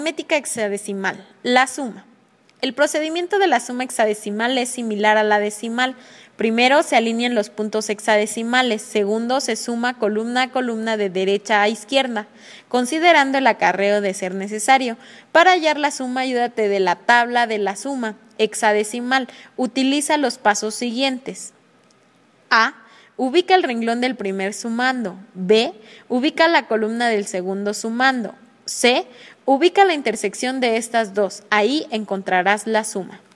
Aritmética hexadecimal, la suma. El procedimiento de la suma hexadecimal es similar a la decimal. Primero se alinean los puntos hexadecimales, segundo se suma columna a columna de derecha a izquierda, considerando el acarreo de ser necesario. Para hallar la suma, ayúdate de la tabla de la suma hexadecimal. Utiliza los pasos siguientes. A. Ubica el renglón del primer sumando. B. Ubica la columna del segundo sumando. C. Ubica la intersección de estas dos. Ahí encontrarás la suma.